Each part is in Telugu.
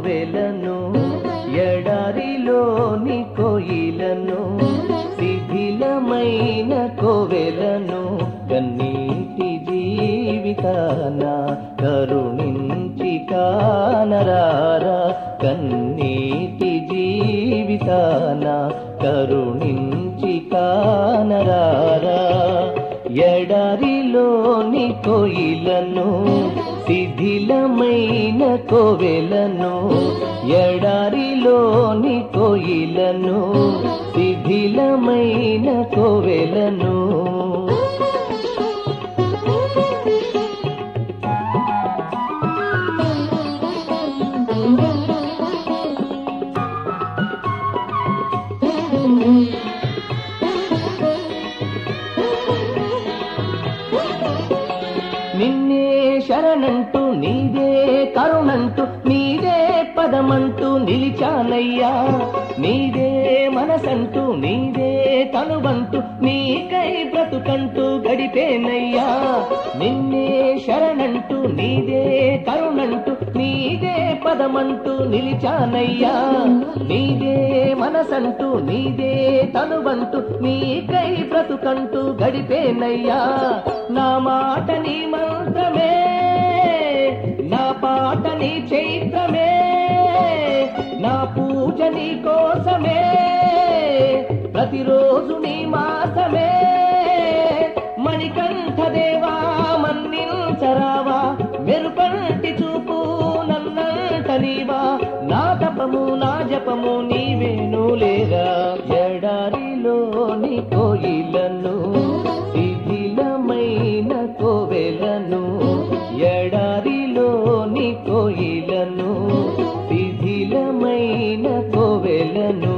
కోవెలను ఎడారిలోని కోయిలను శిథిలమైన కోవెలను కన్నీటి జీవితాన కరుణించి కానరారా కన్నీటి జీవితాన కరుణించి కానరారా ఎడారిలోని కోయిలను శిథిలమైన కోవెలను ఎడారిలోని కోయిలను శిథిలమైన కోవెలను నిన్నే శరణంటూ నీదే కరుణంటూ నీదే పదమంటూ నిలిచానయ్యా నీదే మనసంటూ నీదే తనువంటూ నీకై బ్రతుకంటూ గడిపేనయ్యా నిన్నే శరణంటూ నీదే కరుణంటూ నీదే పదమంటూ నిలిచానయ్యా నీదే మనసంటూ నీదే తనువంటూ నీకై బ్రతుకంటూ గడిపేనయ్యా నా మాట నీ మంత్రమే నా పాట నీ చైత్రమే నా పూజ నీ కోసమే ప్రతిరోజు నీ మాసమే మణికంఠ దేవా మన్నించరావా మెరుపంటి చూపు నన్నంట నీవా నా తపము నా జపము నీవేను లేరా ఎడారిలోని కోయిలను శిథిలమైన కోవెలను ఎడారిలోని కోయిలను శిథిలమైన కోవెలను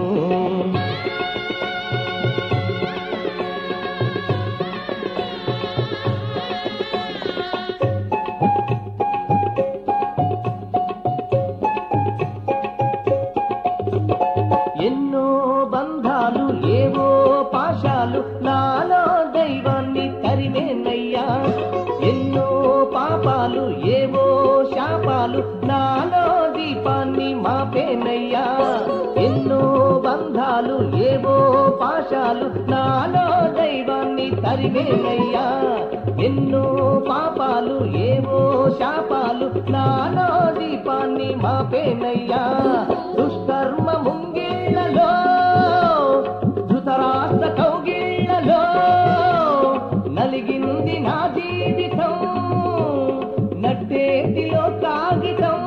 ఎన్నో బంధాలు ఏవో పాశాలు నాలో దైవాన్ని తరిమేనయ్యా ఎన్నో పాపాలు ఏవో శాపాలు నాలో దీపాన్ని మాపేనయ్యా ఎన్నో బంధాలు ఏవో పాశాలు నాలో దైవాన్ని తరిమేనయ్యా ఎన్నో పాపాలు ఏవో శాపాలు నాలో దీపాన్ని మాపేనయ్యా దుష్కర్మ ముంగిళ్లలో ధృతరాష్ట్ర కౌగిళ్లలో నలిగింది నా జీవితం నట్టేటిలో కాగితం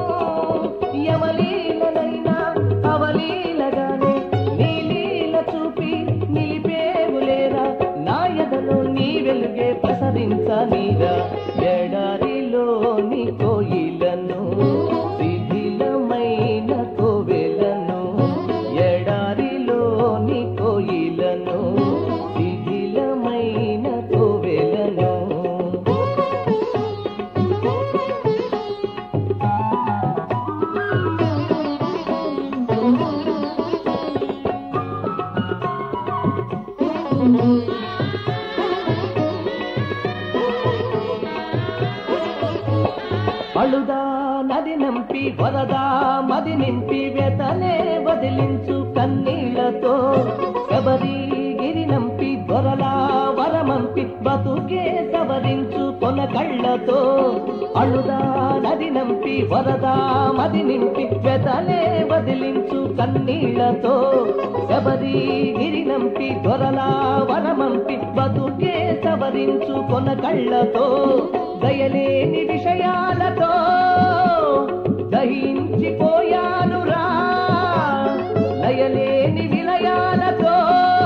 యమలీలనైనా అవలీలగానే నీలీల చూపి నిలిపేవులేరా నా ఎదలో నీ వెలుగే ప్రసరించనీరా ఎడారిలోని కోయిలను శిథిలమైన కోవెలను ఎడారిలోని కోయిలను శిథిలమైన కోవెలను అಳುదా నది నంపి వరదా మది నింపి వెతనే వదిలించు కన్నీళ్లతో శబరి గిరి నంపి దొరలా వరమంపి బతుకే సవరించు కొన కళ్ళతో అಳುదా నది నంపి వరదా మది నింపి వెతనే వదిలించు కన్నీళ్లతో శబరి గిరి నంపి దొరలా వరమంపి బతుకే సవరించు కొన కళ్ళతో దయలేని విషయాలతో దహించిపోయానురా లయలేని విలయాలతో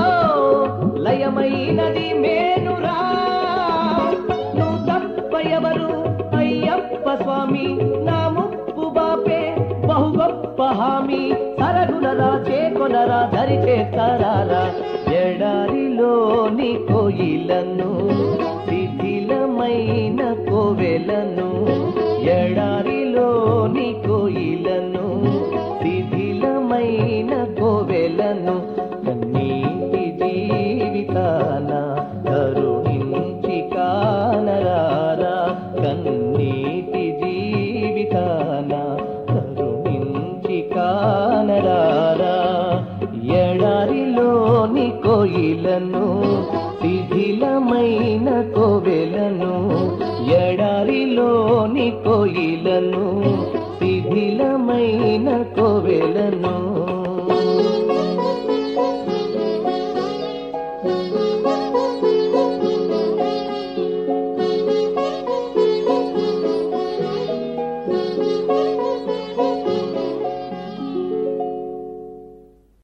లయమైనది మేనురా నువ్వు తప్ప ఎవరు అయ్యప్ప స్వామి నా ముప్పు బాపే బహు గొప్ప హామీ సరగునరా చేకొనరా దరి చేస్తారా ఎడారిలోని కోయిలను శిథిలమైన కోవెలను ఎడారిలోని కోయిలను శిథిలమైన కోవెలను కన్నీటి జీవితాన కరుణించి కానరారా కన్నీటి జీవితాన కరుణించి కోయిలను శిథిలమైన కోవెలను ఎడారిలోని కోయిలను శిథిలమైన కోవెలను